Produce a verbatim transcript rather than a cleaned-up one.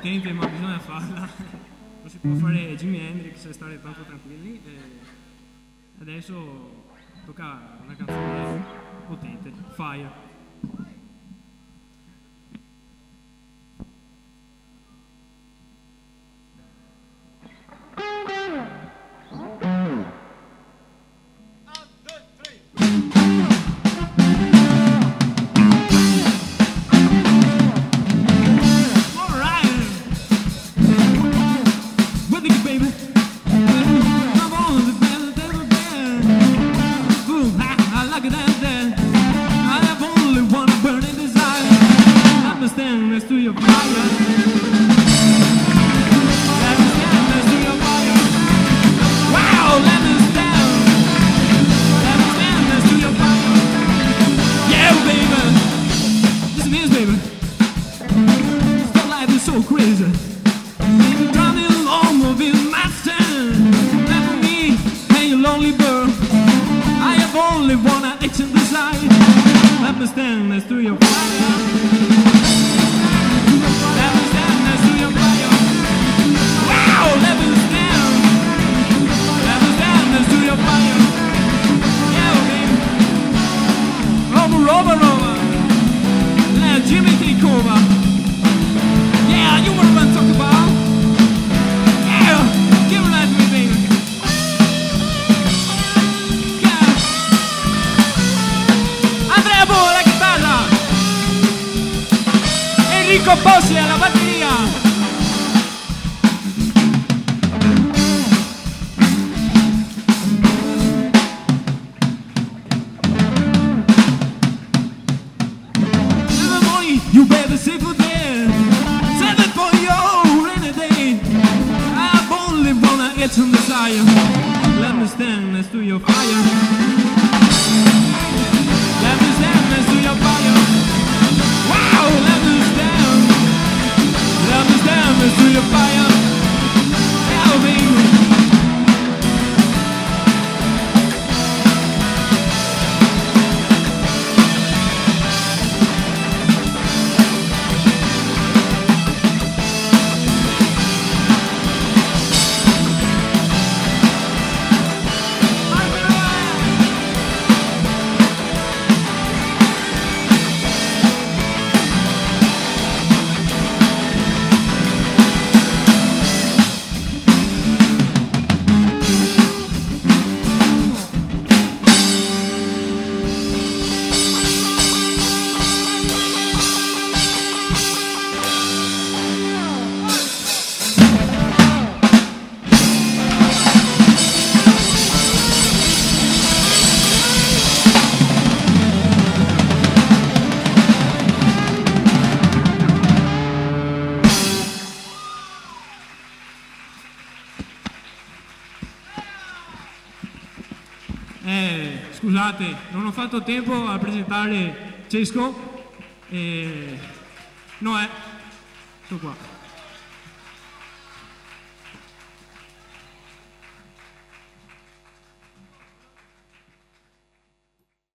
potente, ma bisogna farla. Non si può fare Jimi Hendrix e stare tanto tranquilli. E adesso tocca una canzone potente, Fire. Bossi alla batteria. Never money, you better save for that. Save it for your rainy day. I've only wanna get some desire. Let me stand next to your fire. Let me stand next to your fire. Wow, let me stand. Let me stand next to your fire. Yeah, baby. Eh, scusate, non ho fatto tempo a presentare Cesco. Eh, no, eh, sto qua.